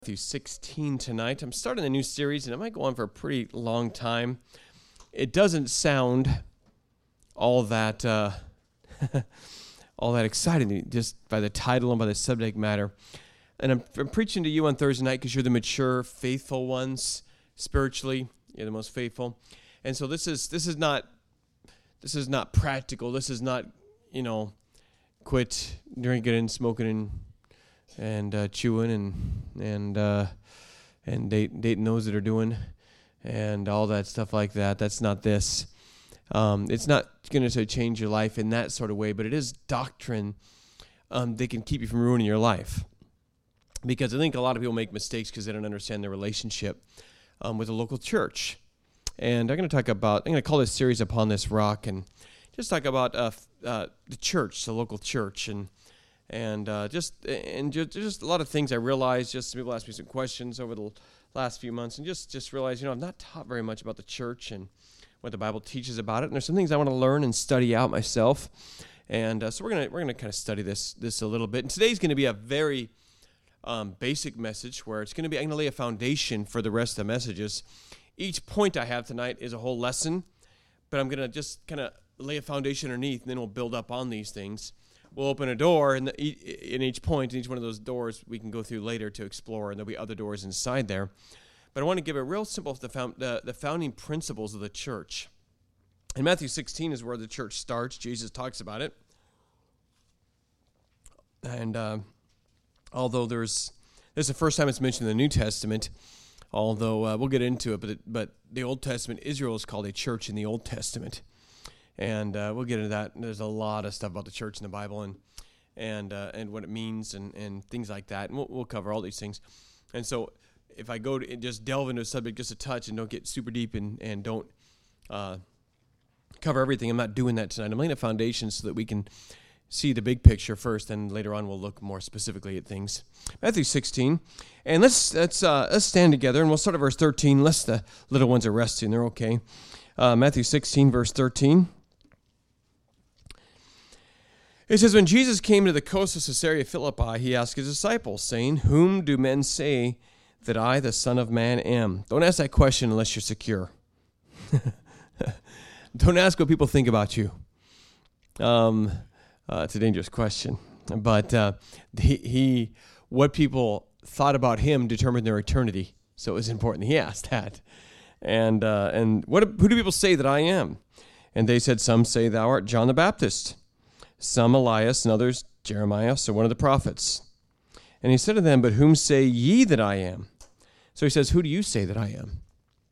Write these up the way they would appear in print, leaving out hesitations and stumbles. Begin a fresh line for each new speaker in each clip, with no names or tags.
Matthew 16 tonight. I'm starting a new series, and it might go on for a pretty long time. It doesn't sound all that all that exciting just by the title and by the subject matter. And I'm preaching to you on Thursday night because you're the mature, faithful ones spiritually. You're the most faithful, and so this is not practical. This is not quit drinking and smoking and chewing and dating those that are doing and all that stuff like that. That's not this. It's not going to change your life in that sort of way, but it is doctrine that can keep you from ruining your life. Because I think a lot of people make mistakes because they don't understand their relationship with the local church. And I'm going to call this series Upon This Rock and just talk about the church, the local church, and just a lot of things I realized. Just people asked me some questions over the last few months, and just realized, I've not taught very much about the church and what the Bible teaches about it. And there's some things I want to learn and study out myself. And so we're gonna kind of study this a little bit. And today's going to be a very basic message where I'm going to lay a foundation for the rest of the messages. Each point I have tonight is a whole lesson, but I'm going to just kind of lay a foundation underneath, and then we'll build up on these things. We'll open a door, and in each point, in each one of those doors, we can go through later to explore, and there'll be other doors inside there. But I want to give a real simple, the founding principles of the church. And Matthew 16 is where the church starts. Jesus talks about it. And although this is the first time it's mentioned in the New Testament, although we'll get into it, but the Old Testament, Israel is called a church in the Old Testament. And we'll get into that. There's a lot of stuff about the church in the Bible and what it means and things like that. And we'll cover all these things. And so if I go to just delve into a subject just a touch and don't get super deep and don't cover everything, I'm not doing that tonight. I'm laying a foundation so that we can see the big picture first, and later on we'll look more specifically at things. Matthew 16, and let's stand together, and we'll start at verse 13, unless the little ones are resting. They're okay. Matthew 16, verse 13. It says, when Jesus came to the coast of Caesarea Philippi, he asked his disciples, saying, whom do men say that I, the Son of Man, am? Don't ask that question unless you're secure. Don't ask what people think about you. It's a dangerous question. But what people thought about him determined their eternity. So it was important that he asked that. And who do people say that I am? And they said, some say thou art John the Baptist, some Elias, and others Jeremiah, so one of the prophets. And he said to them, but whom say ye that I am? So he says, who do you say that I am?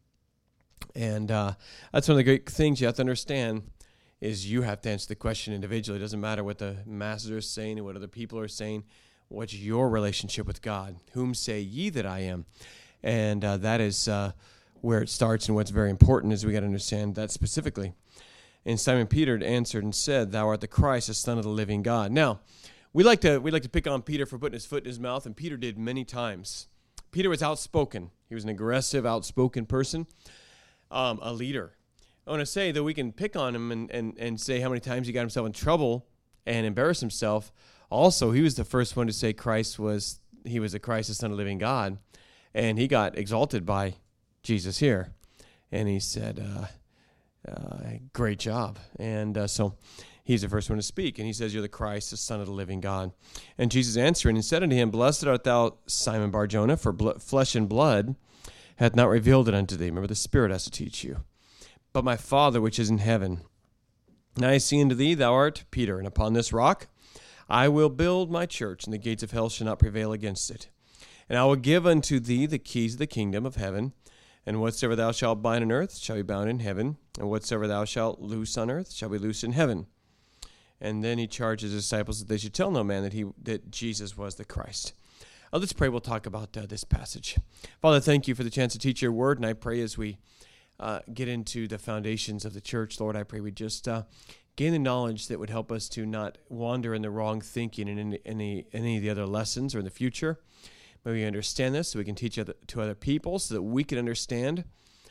And that's one of the great things you have to understand is you have to answer the question individually. It doesn't matter what the masses are saying and what other people are saying. What's your relationship with God? Whom say ye that I am? And that is where it starts, and what's very important is we got to understand that specifically. And Simon Peter answered and said, thou art the Christ, the Son of the living God. Now, we like to pick on Peter for putting his foot in his mouth, and Peter did many times. Peter was outspoken. He was an aggressive, outspoken person, a leader. I want to say that we can pick on him and say how many times he got himself in trouble and embarrass himself. Also, he was the first one to say he was the Christ, the Son of the living God, and he got exalted by Jesus here. And he said, great job. And so he's the first one to speak. And he says, you're the Christ, the Son of the living God. And Jesus answering and said unto him, blessed art thou, Simon Bar-Jonah, for flesh and blood hath not revealed it unto thee. Remember, the Spirit has to teach you. But my Father which is in heaven. And I say unto thee, thou art Peter, and upon this rock I will build my church, and the gates of hell shall not prevail against it. And I will give unto thee the keys of the kingdom of heaven. And whatsoever thou shalt bind on earth shall be bound in heaven, and whatsoever thou shalt loose on earth shall be loosed in heaven. And then he charged his disciples that they should tell no man that Jesus was the Christ. Let's pray. We'll talk about this passage. Father, thank you for the chance to teach your word, and I pray as we get into the foundations of the church, Lord, I pray we just gain the knowledge that would help us to not wander in the wrong thinking in any of the other lessons or in the future. May we understand this so we can teach to other people so that we can understand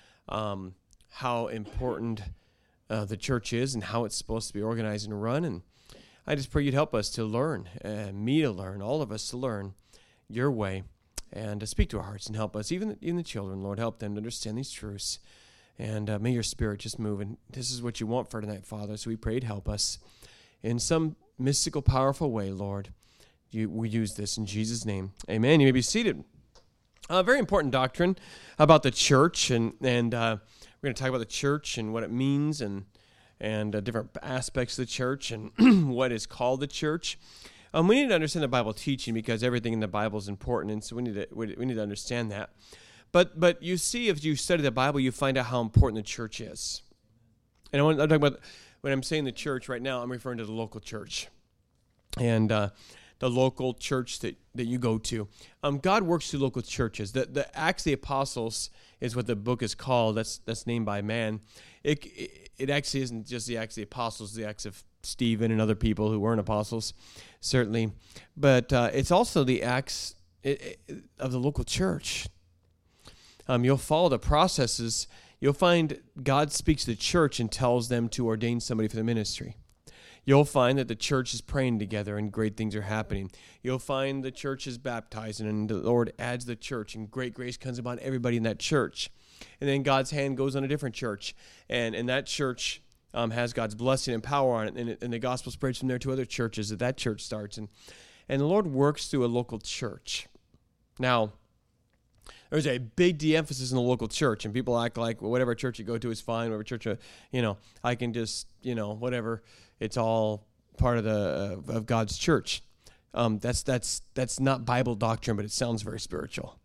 how important the church is and how it's supposed to be organized and run. And I just pray you'd help us to learn, me to learn, all of us to learn your way and speak to our hearts and help us, even the children, Lord. Help them to understand these truths. And may your Spirit just move. And this is what you want for tonight, Father. So we pray to help us in some mystical, powerful way, Lord. We use this in Jesus' name. Amen. You may be seated. A very important doctrine about the church, and we're going to talk about the church and what it means, and different aspects of the church, and what is called the church. We need to understand the Bible teaching, because everything in the Bible is important, and so we need to understand that. But you see, if you study the Bible, you find out how important the church is. And I'm talking about, when I'm saying the church right now, I'm referring to the local church, and the local church that you go to. God works through local churches. The Acts of the Apostles is what the book is called. That's named by man. It actually isn't just the Acts of the Apostles, the Acts of Stephen and other people who weren't apostles, certainly. But it's also the Acts of the local church. You'll follow the processes. You'll find God speaks to the church and tells them to ordain somebody for the ministry. You'll find that the church is praying together and great things are happening. You'll find the church is baptizing and the Lord adds the church and great grace comes upon everybody in that church. And then God's hand goes on a different church, and that church has God's blessing and power on it, and the gospel spreads from there to other churches that church starts. And the Lord works through a local church. Now, there's a big de-emphasis in the local church, and people act like, well, whatever church you go to is fine, whatever church, I can just, whatever, it's all part of God's church. That's not Bible doctrine, but it sounds very spiritual.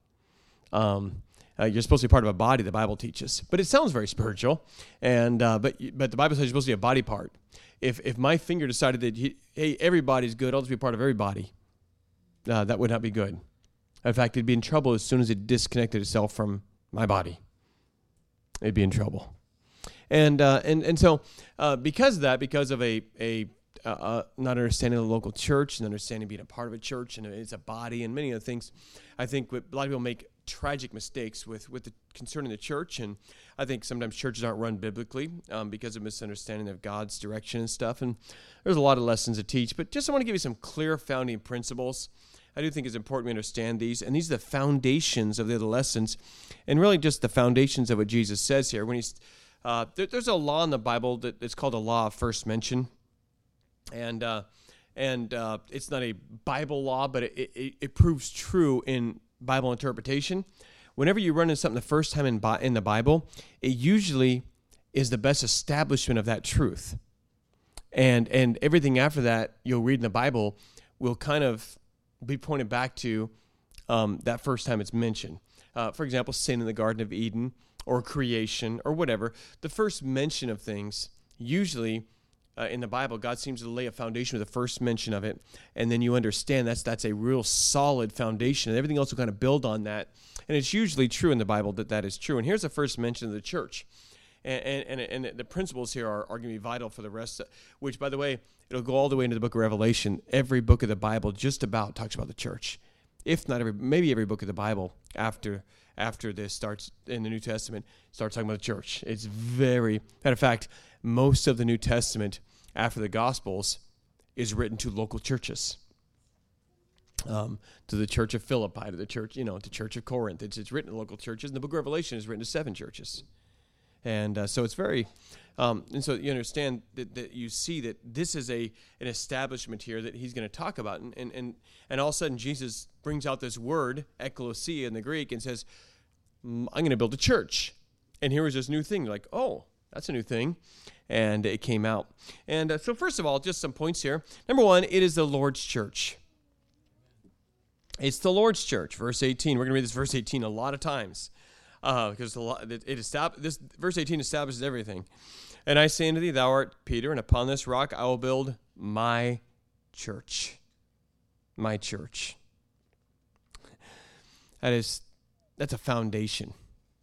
You're supposed to be part of a body, the Bible teaches, but it sounds very spiritual. And but the Bible says you're supposed to be a body part. If my finger decided that hey, everybody's good, I'll just be part of everybody, that would not be good. In fact, it'd be in trouble as soon as it disconnected itself from my body. It'd be in trouble. And so because of a not understanding the local church and understanding being a part of a church and it's a body and many other things, I think a lot of people make tragic mistakes concerning the church, and I think sometimes churches aren't run biblically because of misunderstanding of God's direction and stuff. And there's a lot of lessons to teach, but just I want to give you some clear founding principles. I do think it's important we understand these, and these are the foundations of the other lessons, and really just the foundations of what Jesus says here. When there's a law in the Bible that's called the law of first mention, and it's not a Bible law, but it proves true in Bible interpretation. Whenever you run into something the first time in the Bible, it usually is the best establishment of that truth, and everything after that you'll read in the Bible will kind of be pointed back to that first time it's mentioned. For example, sin in the Garden of Eden, or creation, or whatever. The first mention of things, usually in the Bible, God seems to lay a foundation with the first mention of it, and then you understand that's a real solid foundation, and everything else will kind of build on that. And it's usually true in the Bible that is true. And here's the first mention of the church. And the principles here are going to be vital for the rest, which, by the way, it'll go all the way into the book of Revelation. Every book of the Bible just about talks about the church. If not maybe every book of the Bible after this starts in the New Testament starts talking about the church. It's matter of fact, most of the New Testament after the Gospels is written to local churches. To the church of Philippi, to the church, to Church of Corinth. It's written to local churches, and the book of Revelation is written to 7 churches. And so it's very, and so you understand that you see that this is an establishment here that he's going to talk about. And all of a sudden Jesus brings out this word, ekklesia in the Greek, and says, I'm going to build a church. And here is this new thing. You're like, oh, that's a new thing. And it came out. And so first of all, just some points here. Number one, it is the Lord's church. It's the Lord's church, verse 18. We're going to read this verse 18 a lot of times. Because this verse 18 establishes everything. And I say unto thee, thou art Peter, and upon this rock I will build my church. My church. That's a foundation.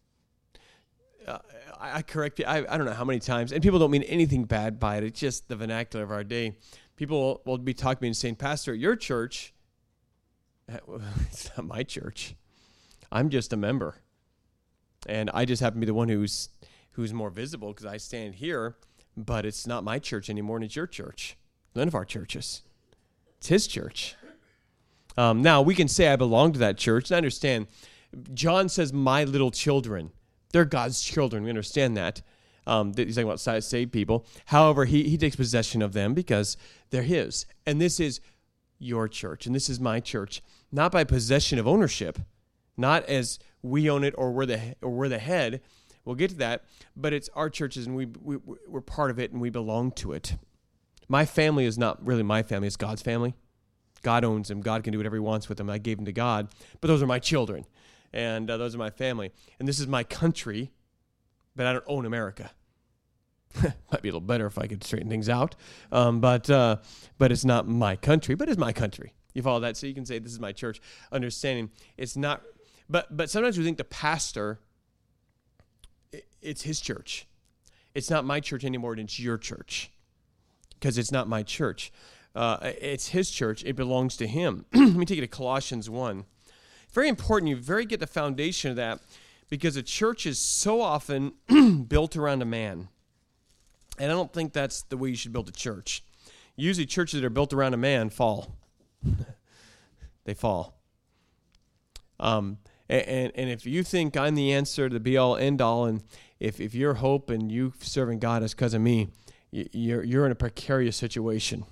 I correct you. I don't know how many times, and people don't mean anything bad by it. It's just the vernacular of our day. People will be talking to me and saying, Pastor, your church, it's not my church. I'm just a member. And I just happen to be the one who's more visible because I stand here, but it's not my church anymore, and it's your church. None of our churches. It's his church. Now, we can say I belong to that church, and I understand. John says, my little children. They're God's children. We understand that. He's talking about saved people. However, he takes possession of them because they're his. And this is your church, and this is my church. Not by possession of ownership, not as we own it or we're the head. We'll get to that. But it's our churches, and we're part of it, and we belong to it. My family is not really my family. It's God's family. God owns them. God can do whatever he wants with them. I gave them to God. But those are my children, and those are my family. And this is my country, but I don't own America. Might be a little better if I could straighten things out. But it's not my country, but it's my country. You follow that? So you can say, this is my church. Understanding it's not, but sometimes we think the pastor, it's his church. It's not my church anymore, it's your church. Because it's not my church. It's his church. It belongs to him. Let me take you to Colossians 1. Very important. You get the foundation of that, because a church is so often built around a man. And I don't think that's the way you should build a church. Usually churches that are built around a man fall. They fall. And if you think I'm the answer to the be-all, end-all, and if your hope and you serving God is because of me, you're in a precarious situation.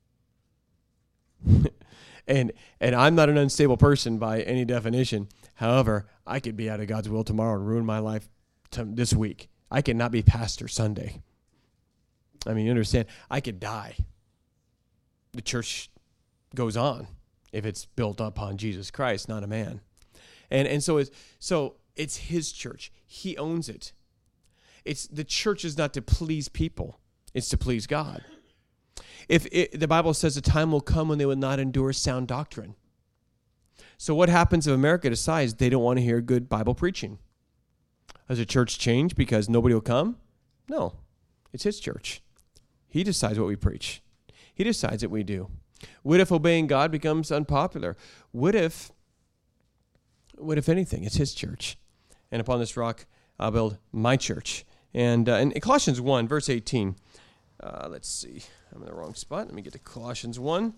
and I'm not an unstable person by any definition. However, I could be out of God's will tomorrow and ruin my life this week. I cannot be pastor Sunday. I mean, you understand, I could die. The church goes on if it's built upon Jesus Christ, not a man. And so it's his church. He owns it. The church is not to please people. It's to please God. The Bible says the time will come when they will not endure sound doctrine. So what happens if America decides they don't want to hear good Bible preaching? Does the church change because nobody will come? No. It's his church. He decides what we preach. He decides what we do. What if obeying God becomes unpopular? What if anything? It's his church. And upon this rock, I'll build my church. And in Colossians 1, verse 18, let's see. I'm in the wrong spot. Let me get to Colossians 1.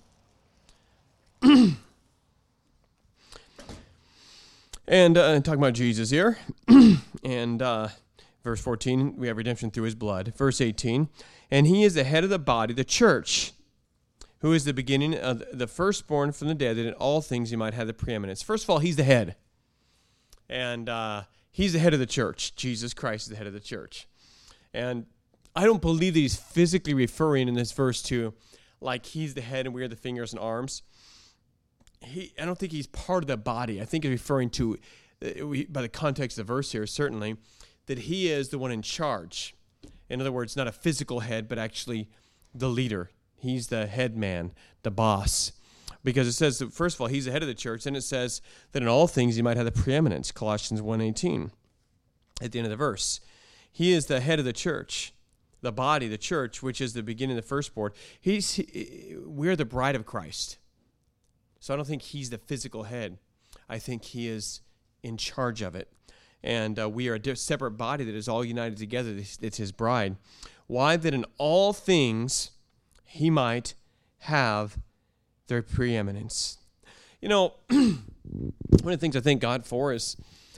And talking about Jesus here. And verse 14, we have redemption through his blood. Verse 18, and he is the head of the body, the church, who is the beginning of the firstborn from the dead, that in all things he might have the preeminence. First of all, he's the head. And he's the head of the church. Jesus Christ is the head of the church. And I don't believe that he's physically referring in this verse to, like, he's the head and we are the fingers and arms. I don't think he's part of the body. I think he's referring to, by the context of the verse here, certainly, that he is the one in charge. In other words, not a physical head, but actually the leader. He's the head man, the boss. Because it says that, first of all, he's the head of the church, and it says that in all things he might have the preeminence, Colossians 1:18, at the end of the verse. He is the head of the church, the body, the church, which is the beginning of the firstborn. We're the bride of Christ. So I don't think he's the physical head. I think he is in charge of it. And we are a separate body that is all united together. It's his bride. Why? That in all things he might have their preeminence. You know, one of the things I thank God for is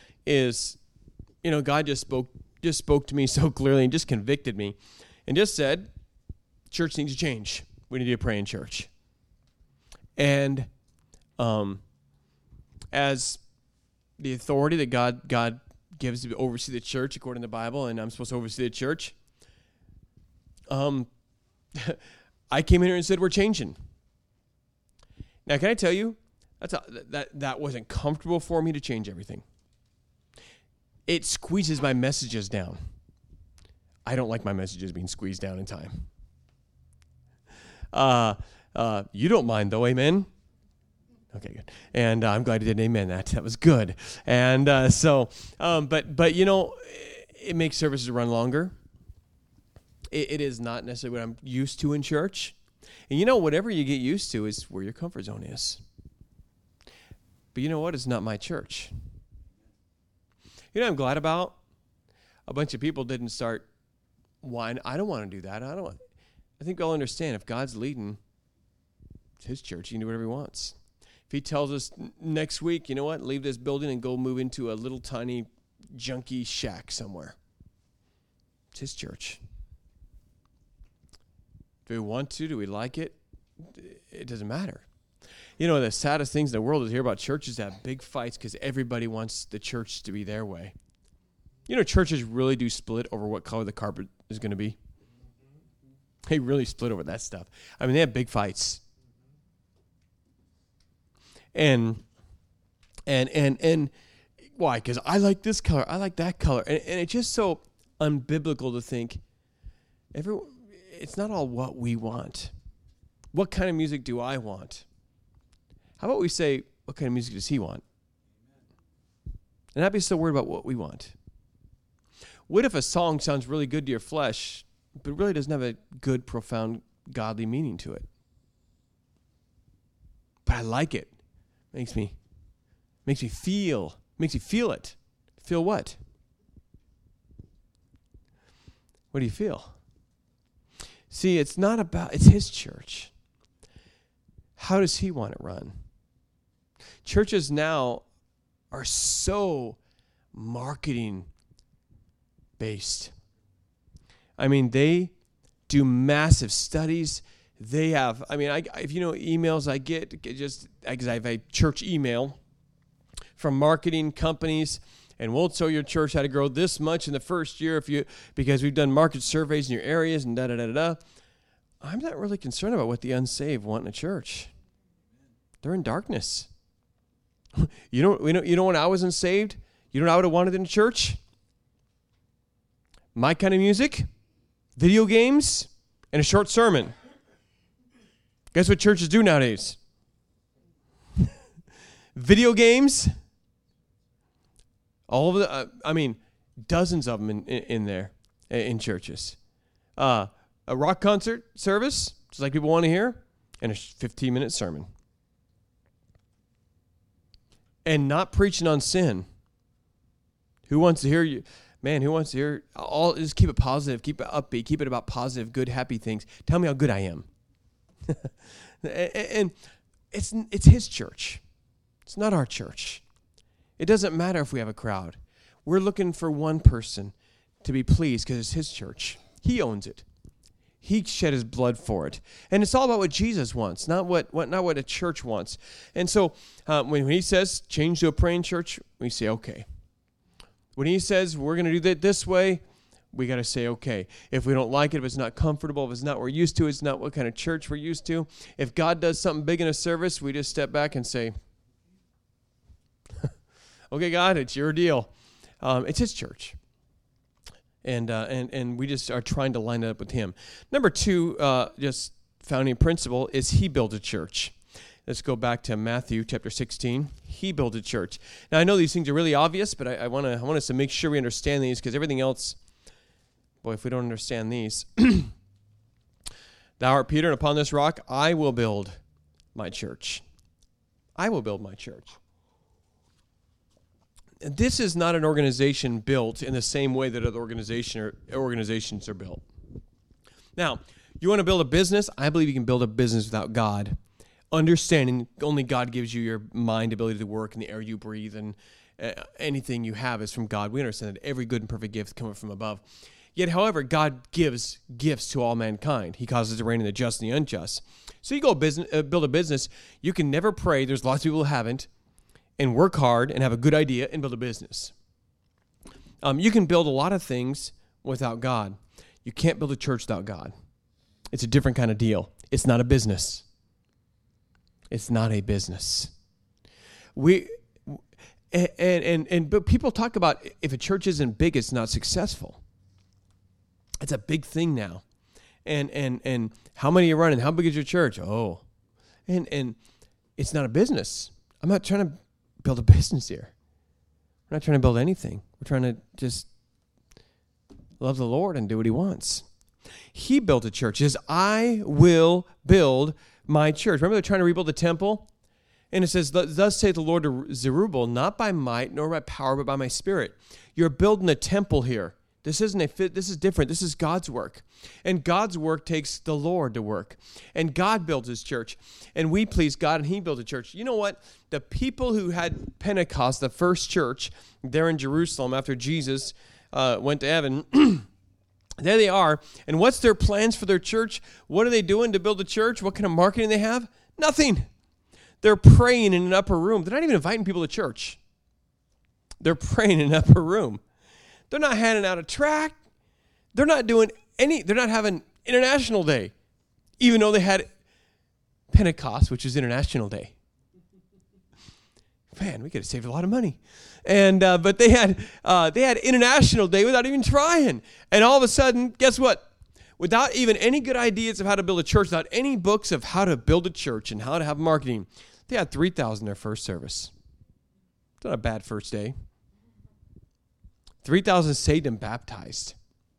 God just spoke to me so clearly and just convicted me and just said, church needs to change. We need to pray in church. And as the authority that God gives to oversee the church according to the Bible, and I'm supposed to oversee the church, I came in here and said, we're changing. Now, can I tell you, that wasn't comfortable for me to change everything. It squeezes my messages down. I don't like my messages being squeezed down in time. You don't mind, though, amen? Okay, good. And I'm glad you did amen that. That was good. And but it makes services run longer. It is not necessarily what I'm used to in church. And whatever you get used to is where your comfort zone is. But you know what? It's not my church. I'm glad about? A bunch of people didn't start whining. I don't want to do that. I think I'll understand if God's leading, it's his church. He can do whatever he wants. If he tells us next week, you know what, leave this building and go move into a little tiny junky shack somewhere. It's his church. Do we want to? Do we like it? It doesn't matter. You know, the saddest things in the world is to hear about churches that have big fights because everybody wants the church to be their way. You know, churches really do split over what color the carpet is going to be. They really split over that stuff. I mean, they have big fights. And why? Because I like this color, I like that color. And it's just so unbiblical to think it's not all what we want. What kind of music do I want? How about we say, what kind of music does he want? And not be so worried about what we want. What if a song sounds really good to your flesh, but really doesn't have a good, profound, godly meaning to it? But I like it. Makes me feel it. Feel what? What do you feel? See, it's his church. How does he want it run? Churches now are so marketing based. I mean, they do massive studies. They have, if you know emails I get just because I have a church email from marketing companies, and we'll tell your church how to grow this much in the first year because we've done market surveys in your areas and da-da-da-da-da. I'm not really concerned about what the unsaved want in a church. They're in darkness. You know when I wasn't saved, you know what I would have wanted in a church? My kind of music, video games, and a short sermon. Guess what churches do nowadays? Video games. All of dozens of them in there in churches. A rock concert service, just like people want to hear, and a 15-minute sermon. And not preaching on sin. Who wants to hear you? Man, who wants to hear just keep it positive, keep it upbeat, keep it about positive, good, happy things. Tell me how good I am. And it's his church. It's not our church. It doesn't matter if we have a crowd. We're looking for one person to be pleased because it's his church. He owns it. He shed his blood for it. And it's all about what Jesus wants, not what a church wants. And so when he says change to a praying church, we say okay. When he says we're going to do that this way, we got to say okay. If we don't like it, if it's not comfortable, if it's not what we're used to, it's not what kind of church we're used to. If God does something big in a service, we just step back and say, okay, God, it's your deal. It's his church. And we just are trying to line it up with him. Number 2, just founding principle is he built a church. Let's go back to Matthew chapter 16. He built a church. Now, I know these things are really obvious, but I want us to make sure we understand these because everything else, boy, if we don't understand these. Thou art Peter, and upon this rock I will build my church. I will build my church. This is not an organization built in the same way that other organizations are built. Now, you want to build a business? I believe you can build a business without God. Understanding only God gives you your mind ability to work and the air you breathe, and anything you have is from God. We understand that every good and perfect gift cometh from above. Yet, however, God gives gifts to all mankind. He causes to reign in the just and the unjust. So you go build a business. You can never pray. There's lots of people who haven't. And work hard and have a good idea and build a business. You can build a lot of things without God. You can't build a church without God. It's a different kind of deal. It's not a business. It's not a business. But people talk about if a church isn't big, it's not successful. It's a big thing now. And how many are you running? How big is your church? Oh. And it's not a business. I'm not trying to build a business here. We're not trying to build anything. We're trying to just love the Lord and do what he wants. He built a church. He says, I will build my church. Remember they're trying to rebuild the temple? And it says, thus saith the Lord to Zerubbabel, not by might nor by power, but by my spirit. You're building a temple here. This isn't a fit. This is different. This is God's work. And God's work takes the Lord to work. And God builds his church. And we please God, and he built a church. You know what? The people who had Pentecost, the first church, there in Jerusalem after Jesus went to heaven, there they are. And what's their plans for their church? What are they doing to build a church? What kind of marketing they have? Nothing. They're praying in an upper room. They're not even inviting people to church. They're praying in an upper room. They're not handing out a tract. They're not having International Day, even though they had Pentecost, which is International Day. Man, we could have saved a lot of money. And but they had International Day without even trying. And all of a sudden, guess what? Without even any good ideas of how to build a church, without any books of how to build a church and how to have marketing, they had 3,000 their first service. It's not a bad first day. 3,000 saved and baptized.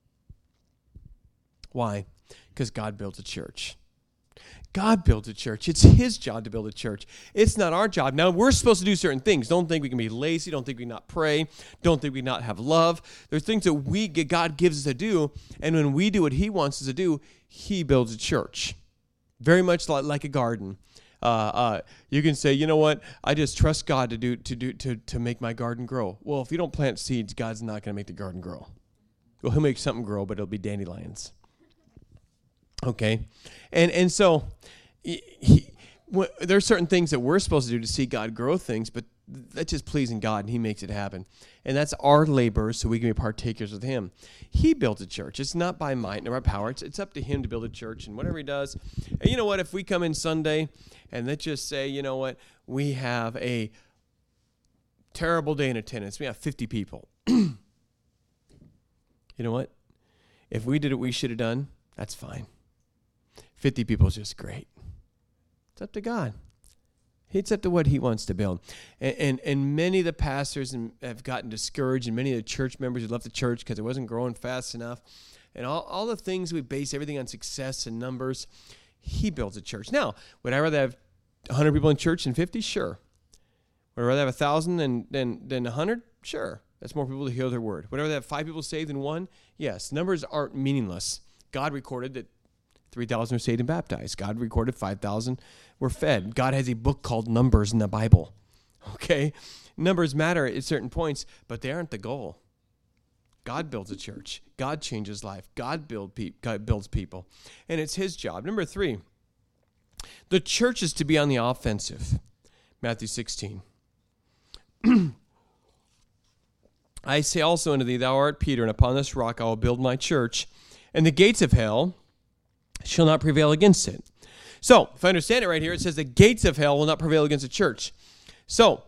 Why? Because God built a church. God built a church. It's his job to build a church. It's not our job. Now, we're supposed to do certain things. Don't think we can be lazy. Don't think we can not pray. Don't think we can not have love. There's things that God gives us to do, and when we do what he wants us to do, he builds a church. Very much like a garden. You can say, you know what? I just trust God to make my garden grow. Well, if you don't plant seeds, God's not going to make the garden grow. Well, he'll make something grow, but it'll be dandelions. Okay, and so there are certain things that we're supposed to do to see God grow things, but that's just pleasing God, and he makes it happen. And that's our labor, so we can be partakers with him. He built a church. It's not by might nor by power. It's up to him to build a church, and whatever he does. And you know what? If we come in Sunday, and let's just say, you know what? We have a terrible day in attendance. We have 50 people. You know what? If we did what we should have done, that's fine. 50 people is just great. It's up to God. It's up to what he wants to build. And many of the pastors have gotten discouraged, and many of the church members have left the church because it wasn't growing fast enough. And all the things we base everything on success and numbers, he builds a church. Now, would I rather have 100 people in church than 50? Sure. Would I rather have 1,000 than 100? Sure. That's more people to hear their word. Would I rather have 5 people saved than 1? Yes. Numbers aren't meaningless. God recorded that 3,000 were saved and baptized. God recorded 5,000 were fed. God has a book called Numbers in the Bible. Okay? Numbers matter at certain points, but they aren't the goal. God builds a church. God changes life. God builds people. And it's his job. Number 3, the church is to be on the offensive. Matthew 16. I say also unto thee, thou art Peter, and upon this rock I will build my church, and the gates of hell shall not prevail against it. So, if I understand it right here, it says the gates of hell will not prevail against the church. So,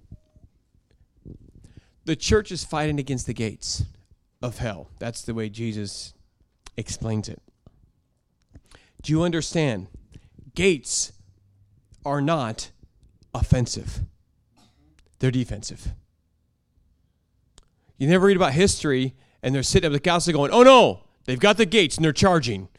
the church is fighting against the gates of hell. That's the way Jesus explains it. Do you understand? Gates are not offensive. They're defensive. You never read about history, and they're sitting up at the castle going, oh no, they've got the gates, and they're charging.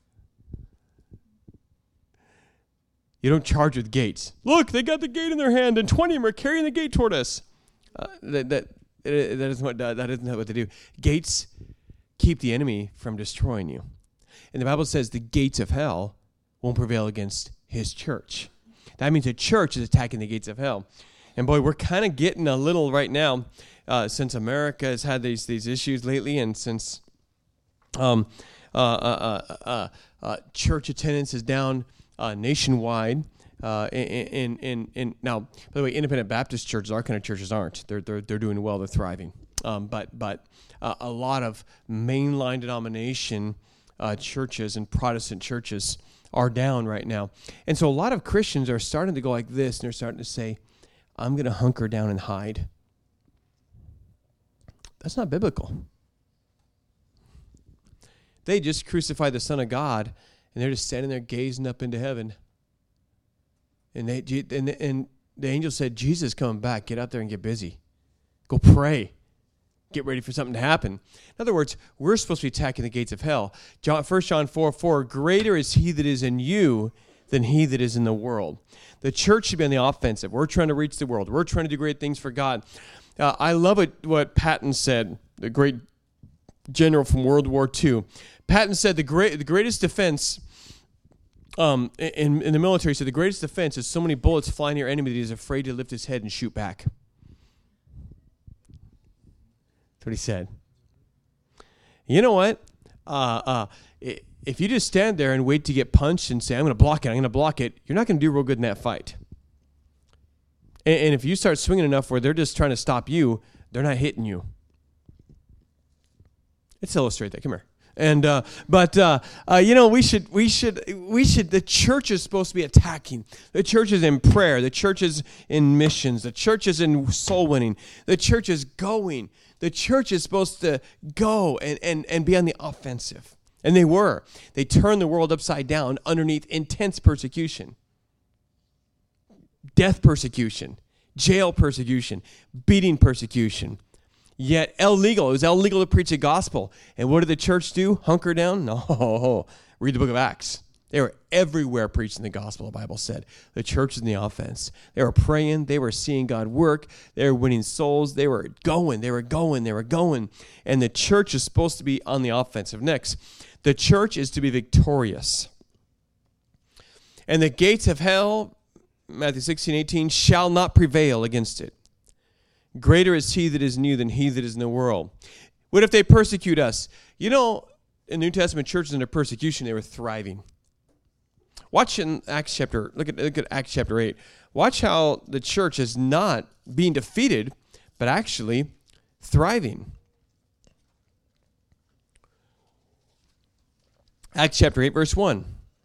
You don't charge with gates. Look, they got the gate in their hand, and 20 of them are carrying the gate toward us. That isn't what they do. Gates keep the enemy from destroying you. And the Bible says the gates of hell won't prevail against his church. That means the church is attacking the gates of hell. And boy, we're kind of getting a little right now, since America has had these issues lately, and since church attendance is down nationwide. In now, by the way, independent Baptist churches, our kind of churches aren't. They're doing well. They're thriving. But a lot of mainline denomination churches and Protestant churches are down right now. And so a lot of Christians are starting to go like this, and they're starting to say, I'm going to hunker down and hide. That's not biblical. They just crucified the Son of God, and they're just standing there gazing up into heaven. And the angel said, Jesus is coming back. Get out there and get busy. Go pray. Get ready for something to happen. In other words, we're supposed to be attacking the gates of hell. 1 John 4:4, greater is he that is in you than he that is in the world. The church should be on the offensive. We're trying to reach the world. We're trying to do great things for God. I love what Patton said, the great general from World War II. Patton said the greatest defense in the military said the greatest defense is so many bullets flying near enemy that he's afraid to lift his head and shoot back. That's what he said. You know what? If you just stand there and wait to get punched and say, I'm going to block it, you're not going to do real good in that fight. And if you start swinging enough where they're just trying to stop you, they're not hitting you. Let's illustrate that. Come here. And the church is supposed to be attacking. The church is in prayer. The church is in missions. The church is in soul winning. The church is going. The church is supposed to go and be on the offensive. And they were. They turned the world upside down underneath intense persecution. Death persecution. Jail persecution. Beating persecution. Yet illegal. It was illegal to preach the gospel. And what did the church do? Hunker down? No. Read the book of Acts. They were everywhere preaching the gospel, the Bible said. The church was in the offense. They were praying. They were seeing God work. They were winning souls. They were going. And the church is supposed to be on the offensive. Next, the church is to be victorious. And the gates of hell, Matthew 16:18, shall not prevail against it. Greater is he that is in you than he that is in the world. What if they persecute us? You know, in the New Testament churches under persecution, they were thriving. Watch in Acts chapter, look at Acts chapter 8. Watch how the church is not being defeated, but actually thriving. Acts chapter 8, verse 1.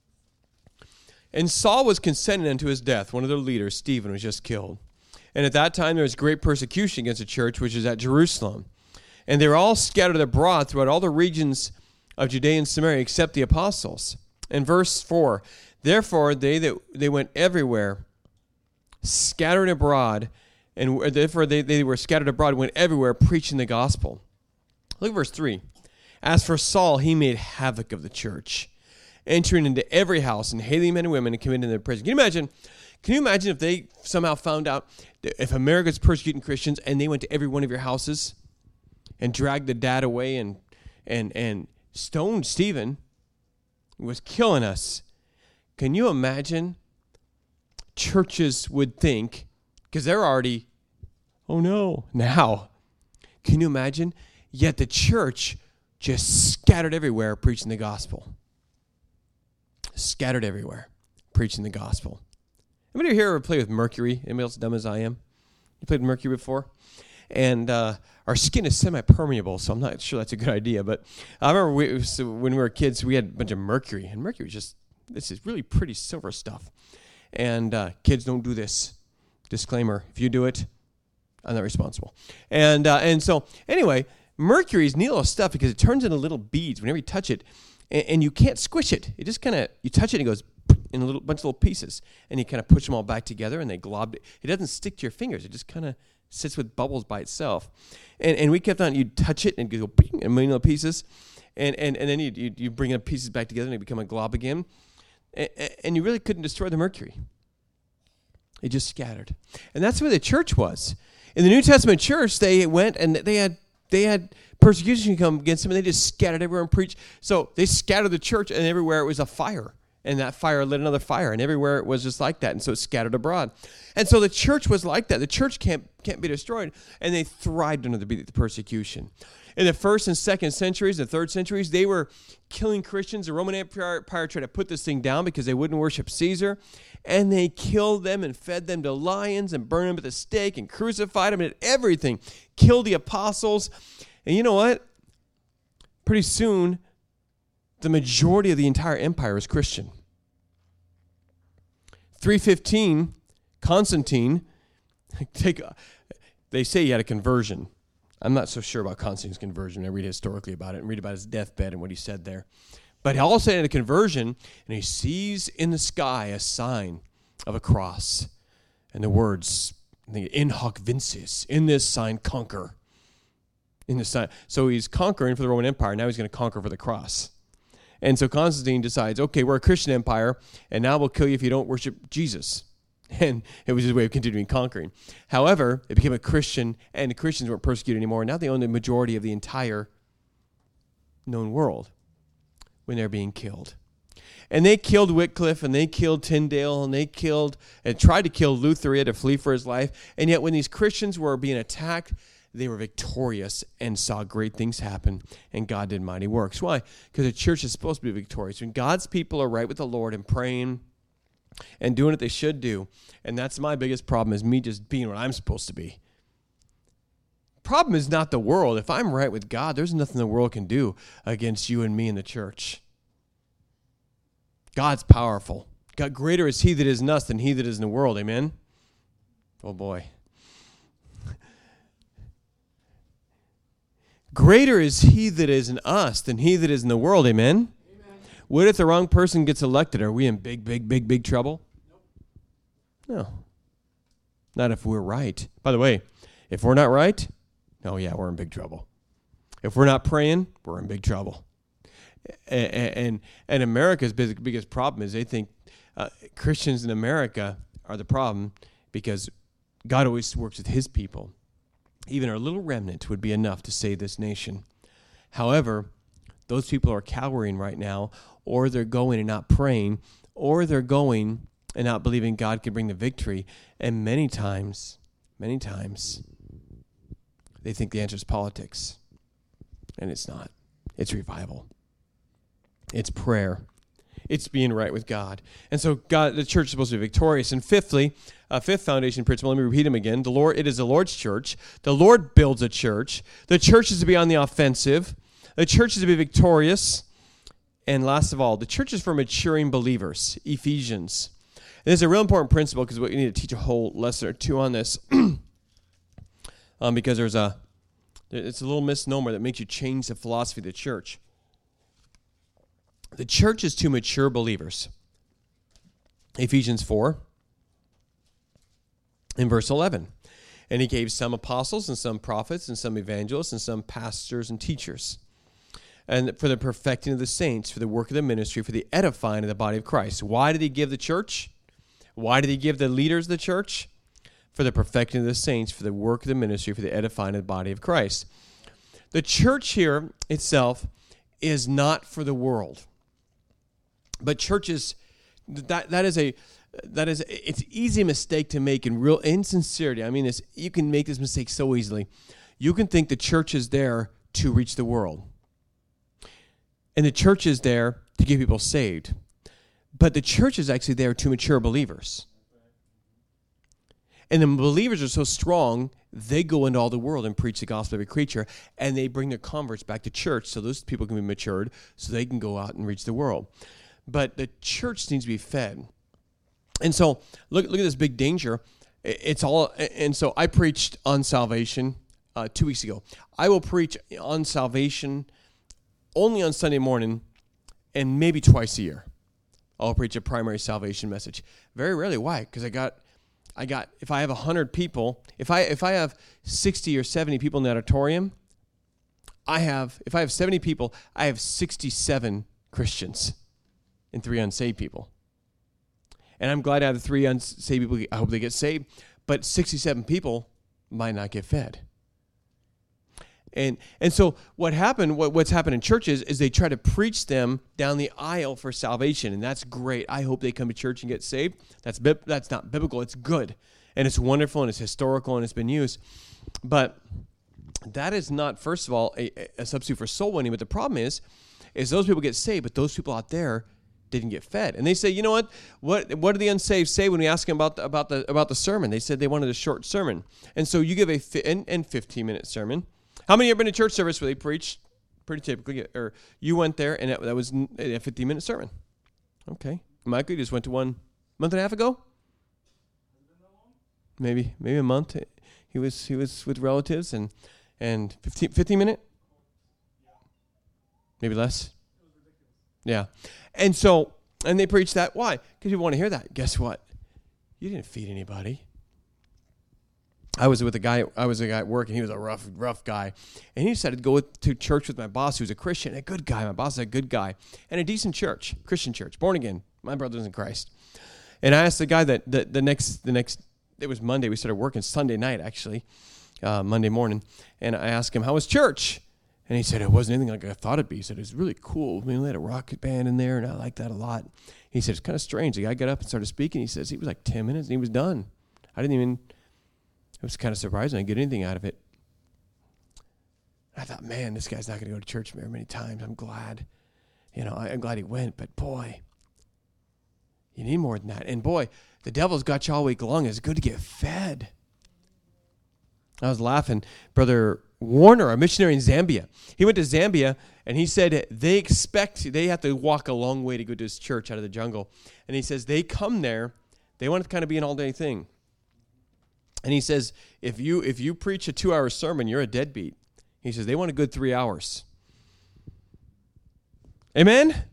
And Saul was consenting unto his death. One of their leaders, Stephen, was just killed. And at that time, there was great persecution against the church, which is at Jerusalem. And they were all scattered abroad throughout all the regions of Judea and Samaria, except the apostles. In verse 4, therefore they went everywhere, scattered abroad, and therefore they were scattered abroad, went everywhere, preaching the gospel. Look at verse 3. As for Saul, he made havoc of the church, entering into every house and hailing men and women and committing them to prison. Can you imagine if they somehow found out that if America's persecuting Christians and they went to every one of your houses and dragged the dad away and stoned Stephen, who was killing us? Can you imagine? Churches would think, because they're already, oh no, now. Can you imagine? Yet the church just scattered everywhere preaching the gospel. Scattered everywhere preaching the gospel. Anybody here ever play with mercury? Anybody else dumb as I am? You played with mercury before? And our skin is semi-permeable, so I'm not sure that's a good idea. But I remember when we were kids, we had a bunch of mercury. And mercury is just, this is really pretty silver stuff. And kids, don't do this. Disclaimer, if you do it, I'm not responsible. And so, anyway, mercury is neat little stuff because it turns into little beads whenever you touch it. And you can't squish it. It just kind of, you touch it and it goes in a bunch of little pieces. And you kind of push them all back together and they glob it. It doesn't stick to your fingers. It just kind of sits with bubbles by itself. And we kept on, you'd touch it and it would go ping, and little pieces. And then you bring the pieces back together and they become a glob again. And you really couldn't destroy the mercury. It just scattered. And that's where the church was. In the New Testament church, they went and they had persecution come against them, and they just scattered everywhere and preached. So they scattered the church, and everywhere it was a fire. And that fire lit another fire, and everywhere it was just like that. And so it scattered abroad. And so the church was like that. The church can't be destroyed. And they thrived under the persecution. In the first and second centuries, the third centuries, they were killing Christians. The Roman Empire tried to put this thing down because they wouldn't worship Caesar. And they killed them and fed them to lions and burned them at the stake and crucified them and did everything. Killed the apostles. And you know what? Pretty soon, the majority of the entire empire was Christian. 315, Constantine, they say he had a conversion. I'm not so sure about Constantine's conversion. I read historically about it and read about his deathbed and what he said there. But he also had a conversion, and he sees in the sky a sign of a cross. And the words, in hoc vinces, in this sign conquer. In this sign. So he's conquering for the Roman Empire. Now he's going to conquer for the cross. And so Constantine decides, okay, we're a Christian empire, and now we'll kill you if you don't worship Jesus. And it was his way of continuing conquering. However, it became a Christian, and the Christians weren't persecuted anymore. Now they own the majority of the entire known world when they're being killed. And they killed Wycliffe, and they killed Tyndale, and they tried to kill Luther. He had to flee for his life. And yet when these Christians were being attacked, they were victorious and saw great things happen, and God did mighty works. Why? Because the church is supposed to be victorious. When God's people are right with the Lord and praying and doing what they should do, and that's my biggest problem, is me just being what I'm supposed to be. Problem is not the world. If I'm right with God, there's nothing the world can do against you and me in the church. God's powerful. God, greater is he that is in us than he that is in the world. Amen? Oh, boy. Greater is he that is in us than he that is in the world. Amen? Amen. What if the wrong person gets elected? Are we in big trouble? Nope. No. Not if we're right. By the way, if we're not right, oh yeah, we're in big trouble. If we're not praying, we're in big trouble. And America's biggest problem is they think Christians in America are the problem because God always works with his people. Even our little remnant would be enough to save this nation. However, those people are cowering right now, or they're going and not praying, or they're going and not believing God can bring the victory. And many times, they think the answer is politics. And it's not. It's revival. It's prayer. It's being right with God. And so the church is supposed to be victorious. And fifthly, fifth foundation principle, let me repeat them again. It is the Lord's church. The Lord builds a church. The church is to be on the offensive. The church is to be victorious. And last of all, the church is for maturing believers. Ephesians. And this is a real important principle because we need to teach a whole lesson or two on this. Because it's a little misnomer that makes you change the philosophy of the church. The church is to mature believers. Ephesians 4, in verse 11. And he gave some apostles and some prophets and some evangelists and some pastors and teachers. And for the perfecting of the saints, for the work of the ministry, for the edifying of the body of Christ. Why did he give the church? Why did he give the leaders of the church? For the perfecting of the saints, for the work of the ministry, for the edifying of the body of Christ. The church here itself is not for the world. But churches, it's easy mistake to make in real insincerity. I mean, you can make this mistake so easily. You can think the church is there to reach the world. And the church is there to get people saved. But the church is actually there to mature believers. And the believers are so strong, they go into all the world and preach the gospel to every creature, and they bring their converts back to church so those people can be matured so they can go out and reach the world. But the church needs to be fed. And so look at this big danger. And so I preached on salvation 2 weeks ago. I will preach on salvation only on Sunday morning and maybe twice a year. I'll preach a primary salvation message. Very rarely. Why? Because I got if I have 100 people, if I have 60 or 70 people in the auditorium, if I have 70 people, I have 67 Christians and 3 unsaved people. And I'm glad I have the 3 unsaved people. I hope they get saved. But 67 people might not get fed. And so what's happened in churches is they try to preach them down the aisle for salvation. And that's great. I hope they come to church and get saved. That's not biblical. It's good. And it's wonderful and it's historical and it's been used. But that is not, first of all, a substitute for soul winning. But the problem is those people get saved, but those people out there didn't get fed. And they say, you know what did the unsaved say when we asked them about the sermon? They said they wanted a short sermon. And so you give a 15-minute sermon. How many have been to church service where they preached pretty typically, or you went there and that was a 15-minute sermon? Okay. Michael, you just went to one month and a half ago? Maybe a month. He was with relatives and 15-minute? Maybe less? Yeah. And they preached that. Why? Because people want to hear that. Guess what? You didn't feed anybody. I was a guy at work, and he was a rough guy. And he decided to go to church with my boss, who's a Christian, a good guy. My boss is a good guy. And a decent church, Christian church, born again. My brother's in Christ. And I asked the guy that the next, it was Monday. We started working Sunday night, actually, Monday morning. And I asked him, how was church? And he said, it wasn't anything like I thought it'd be. He said, it's really cool. I mean, we had a rock band in there, and I like that a lot. He said, it's kind of strange. The guy got up and started speaking. He says, he was like 10 minutes, and he was done. It was kind of surprising. I didn't get anything out of it. I thought, man, this guy's not going to go to church very many times. I'm glad. I'm glad he went. But, boy, you need more than that. And, boy, the devil's got you all week long. It's good to get fed. I was laughing. Brother Warner, a missionary in Zambia. He went to Zambia, and he said they have to walk a long way to go to his church out of the jungle. And he says they come there, they want it to kind of be an all-day thing. And he says, if you preach a 2-hour sermon, you're a deadbeat. He says they want a good 3 hours. Amen?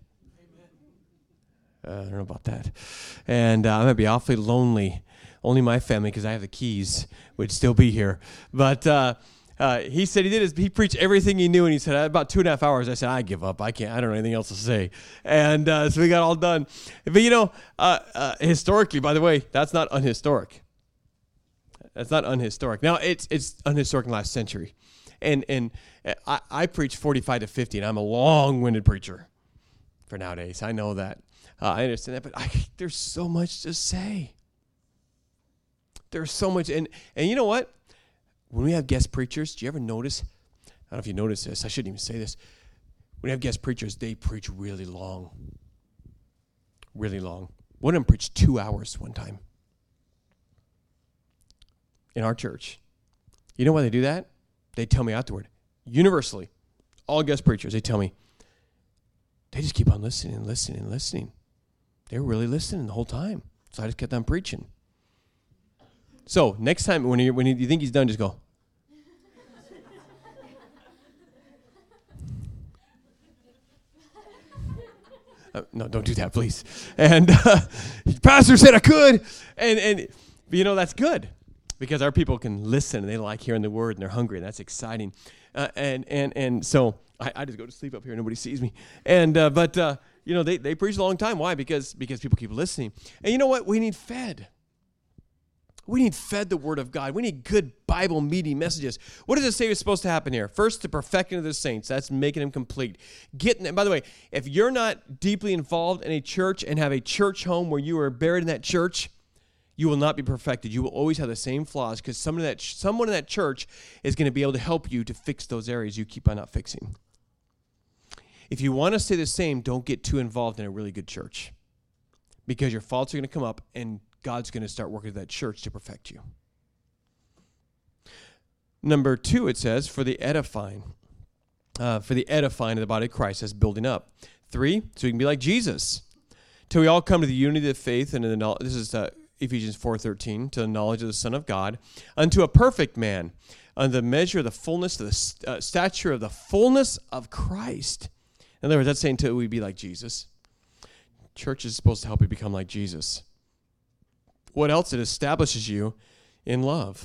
I don't know about that. And I'm going to be awfully lonely. Only my family, because I have the keys, would still be here. But he said he preached everything he knew, and he said, about 2.5 hours. I said, I give up. I can't. I don't know anything else to say. And so we got all done. But, historically, by the way, that's not unhistoric. That's not unhistoric. Now, it's unhistoric in the last century. And I preach 45 to 50, and I'm a long-winded preacher for nowadays. I know that. I understand that, but there's so much to say. There's so much. And you know what? When we have guest preachers, do you ever notice? I don't know if you notice this. I shouldn't even say this. When we have guest preachers, they preach really long. Really long. One of them preached 2 hours one time in our church. You know why they do that? They tell me afterward. Universally, all guest preachers, they tell me, they just keep on listening and listening and listening. They were really listening the whole time. So I just kept on preaching. So next time when you think he's done, just go. No, don't do that, please. And pastor said I could, and that's good because our people can listen and they like hearing the word and they're hungry and that's exciting. And so I just go to sleep up here. Nobody sees me. And they preach a long time. Why? Because people keep listening. And you know what? We need fed. We need fed the Word of God. We need good Bible meaty messages. What does it say is supposed to happen here? First, the perfecting of the saints. That's making them complete. By the way, if you're not deeply involved in a church and have a church home where you are buried in that church, you will not be perfected. You will always have the same flaws because someone in that church is going to be able to help you to fix those areas you keep on not fixing. If you want to stay the same, don't get too involved in a really good church because your faults are going to come up and God's going to start working with that church to perfect you. Number 2, it says, for the edifying of the body of Christ, as building up. 3, so we can be like Jesus. Till we all come to the unity of faith and in the knowledge. This is Ephesians 4:13, to the knowledge of the Son of God, unto a perfect man, unto the measure of the fullness of the stature of the fullness of Christ. In other words, that's saying until we be like Jesus. Church is supposed to help you become like Jesus. What else? It establishes you in love.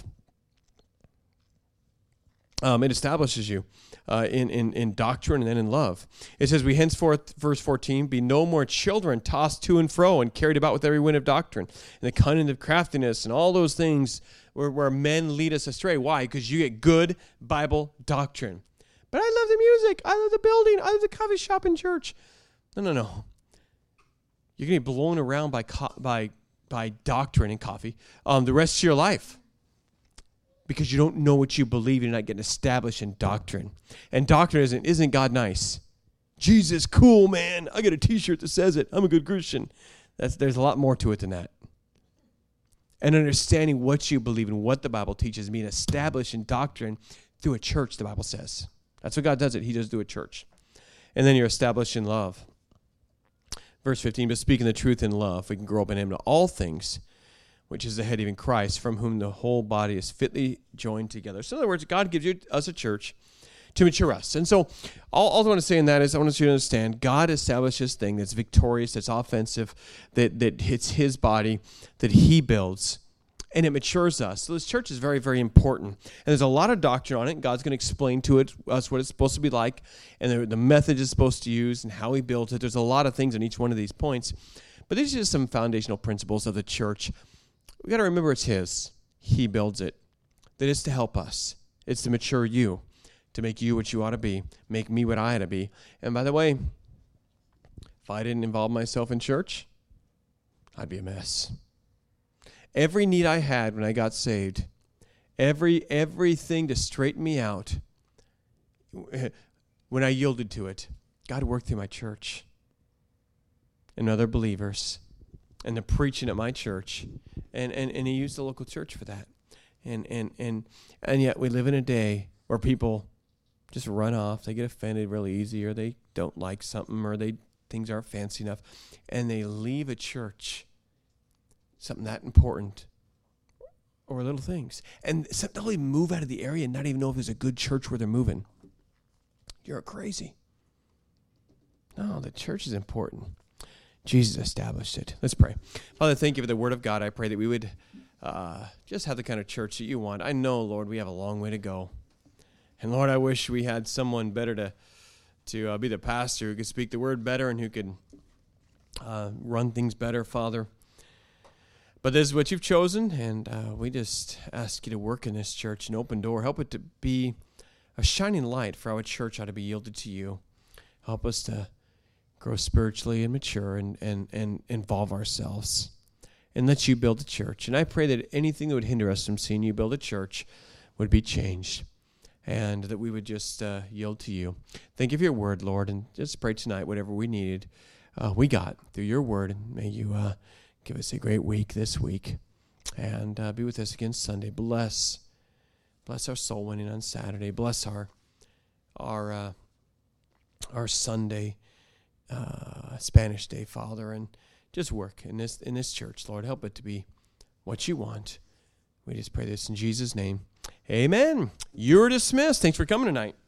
It establishes you in doctrine and then in love. It says, we henceforth, verse 14, be no more children tossed to and fro and carried about with every wind of doctrine and the cunning of craftiness and all those things where men lead us astray. Why? Because you get good Bible doctrine. But I love the music. I love the building. I love the coffee shop in church. No. You're going to be blown around by doctrine and coffee the rest of your life because you don't know what you believe. You're not getting established in doctrine. And doctrine isn't God nice? Jesus, cool, man. I got a t-shirt that says it. I'm a good Christian. There's a lot more to it than that. And understanding what you believe and what the Bible teaches, being established in doctrine through a church, the Bible says. That's what God does it. He does do a church. And then you're established in love. Verse 15, but speaking the truth in love, we can grow up in him to all things, which is the head, even Christ, from whom the whole body is fitly joined together. So in other words, God gives us a church to mature us. And so all I want to say in that is I want you to understand God established this thing that's victorious, that's offensive, that hits his body, that he builds, and it matures us. So this church is very, very important. And there's a lot of doctrine on it. God's going to explain to us what it's supposed to be like and the method it's supposed to use and how he builds it. There's a lot of things on each one of these points. But these are just some foundational principles of the church. We got to remember it's his. He builds it. That it's to help us. It's to mature you. to make you what you ought to be, make me what I ought to be. And by the way, if I didn't involve myself in church, I'd be a mess. Every need I had when I got saved, everything to straighten me out, when I yielded to it, God worked through my church and other believers and the preaching at my church. And he used the local church for that. And yet we live in a day where people just run off. They get offended really easy, or they don't like something, or things aren't fancy enough, and they leave a church, something that important, or little things. And they'll even move out of the area and not even know if there's a good church where they're moving. You're crazy. No, the church is important. Jesus established it. Let's pray. Father, thank you for the word of God. I pray that we would just have the kind of church that you want. I know, Lord, we have a long way to go. And Lord, I wish we had someone better to be the pastor, who could speak the word better and who could run things better, Father. But this is what you've chosen, and we just ask you to work in this church, an open door. Help it to be a shining light for our church ought to be yielded to you. Help us to grow spiritually and mature and involve ourselves. And let you build a church. And I pray that anything that would hinder us from seeing you build a church would be changed. And that we would just yield to you. Thank you for your word, Lord. And just pray tonight, whatever we needed, we got through your word. And may you give us a great week this week. And be with us again Sunday. Bless our soul winning on Saturday. Bless our Sunday, Spanish Day, Father. And just work in this church, Lord. Help it to be what you want. We just pray this in Jesus' name. Amen. You're dismissed. Thanks for coming tonight.